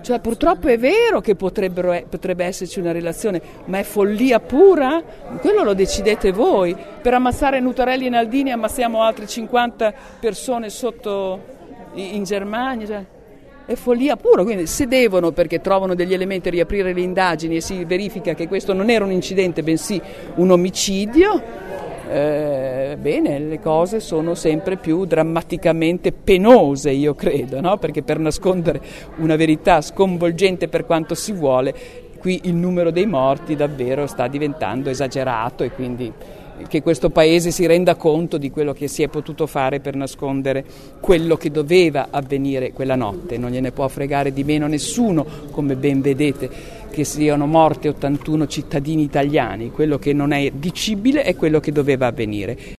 Cioè, purtroppo è vero che potrebbe esserci una relazione, ma è follia pura? Quello lo decidete voi. Per ammazzare Nutarelli e Naldini ammazziamo altre 50 persone sotto in Germania. Cioè, è follia pura. Quindi se devono, perché trovano degli elementi, riaprire le indagini e si verifica che questo non era un incidente, bensì un omicidio, bene, le cose sono sempre più drammaticamente penose, io credo, no? Perché per nascondere una verità sconvolgente per quanto si vuole, qui il numero dei morti davvero sta diventando esagerato, e quindi che questo paese si renda conto di quello che si è potuto fare per nascondere quello che doveva avvenire quella notte. Non gliene può fregare di meno nessuno, come ben vedete, che siano morti 81 cittadini italiani. Quello che non è dicibile è quello che doveva avvenire.